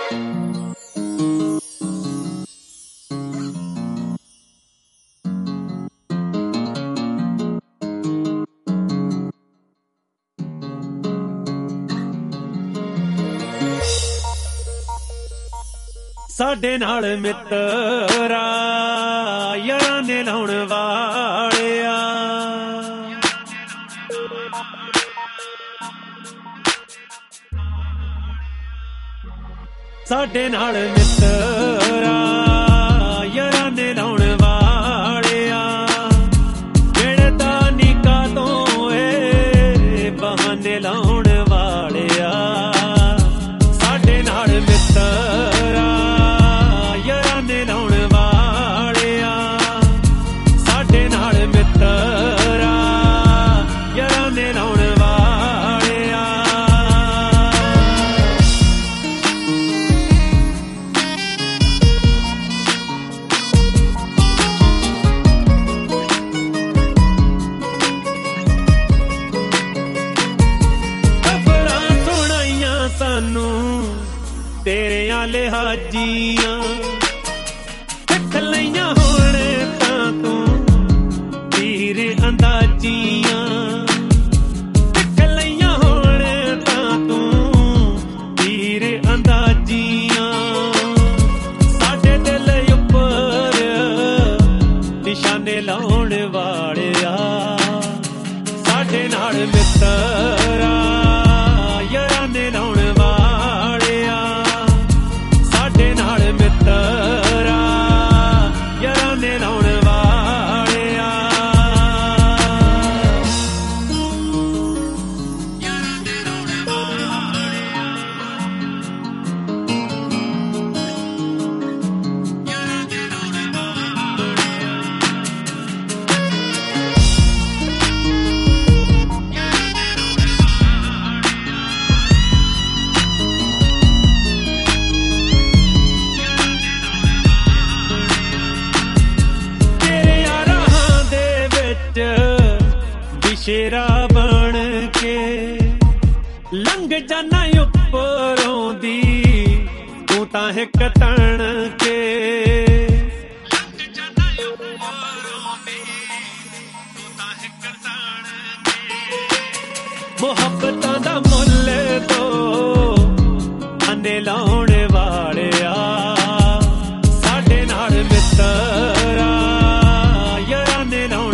ਸਾਡੇ ਨਾਲ ਮਿੱਤਰਾ ਯਾਰਾਂ ਨੇ ਲਾਉਣ ਵਾਲਿਆ ਸਾਡੇ ਨਾਲ ਮਿੱਤਰਾ ਯਾਰਾਂ ਨੇ ਲਾਉਣ ਵਾਲਿਆ ਮਿਲਦਾ ਨੀ ਕਾਤੋਂ ਏ ਬਹਾਨੇ ਲਾਉਣ ਵਾਲਿਆ ਸਾਡੇ ਨਾਲ ਮਿੱਤਰਾ ਤੇਰਿਆਂ ਲਿਹਾਜੀਆਂ ਸਿੱਖ ਲਈਆਂ ਹੁਣ ਤਾਂ ਤੂੰ ਤੀਰ ਅੰਦਾਜ਼ੀਆਂ ਸਿੱਖ ਲਈਆਂ ਹੁਣ ਤਾਂ ਤੂੰ ਤੀਰ ਅੰਦਾਜ਼ੀਆਂ ਸਾਡੇ ਦਿਲ ਉੱਪਰ ਨਿਸ਼ਾਨੇ ਲਾਉਣ ਵਾਲਿਆ ਸਾਡੇ ਨਾਲ ਮਿੱਤਰਾ ਯਾਰਾਂ ਨੇ ਲਾਉਣ ਸ਼ੇਰਾ ਬਣ ਕੇ ਲੰਘ ਜਾਣਾ ਉੱਪਰੋਂ ਦੀ ਤੂੰ ਤਾਂ ਇੱਕ ਤਣ ਕੇ ਲੰਘ ਜਾਣਾ ਉੱਪਰੋਂ ਦੀ ਤੂੰ ਤਾਂ ਇੱਕ ਤਣ ਕੇ ਮੁਹੱਬਤਾਂ ਦਾ ਮੁੱਲ ਤੋਂ ਅੰਨੇ ਲਾਉਣ ਵਾਲਿਆ ਸਾਡੇ ਨਾਲ ਮਿੱਤਰਾ ਯਾਰਾਂ ਨੇ ਲਾਉਣ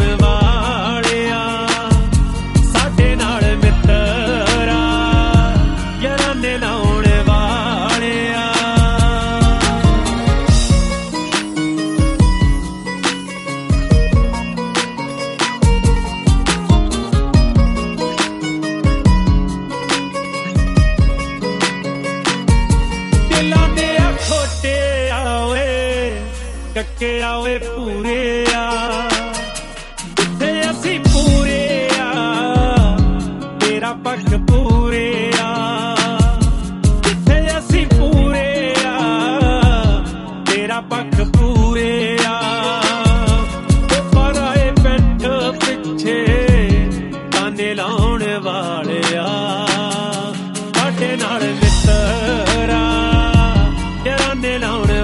ਕੱਕੇ ਆਵੇ ਪੂਰੇ ਆ ਜਿੱਥੇ ਅਸੀਂ ਪੂਰੇ ਆ ਤੇਰਾ ਪੱਖ ਪੂਰੇ ਆ ਜਿੱਥੇ ਅਸੀਂ ਪੂਰੇ ਆ ਤੇਰਾ ਪੱਖ ਪੂਰੇ ਆ ਪਰ ਆਏ ਬੈਠ ਪਿੱਛੇ ਤਾਨੇ ਲਾਉਣ ਵਾਲਿਆ ਸਾਡੇ ਨਾਲ ਮਿੱਤਰਾ ਯਾਰਾਂ ਨੇ ਲਾਉਣ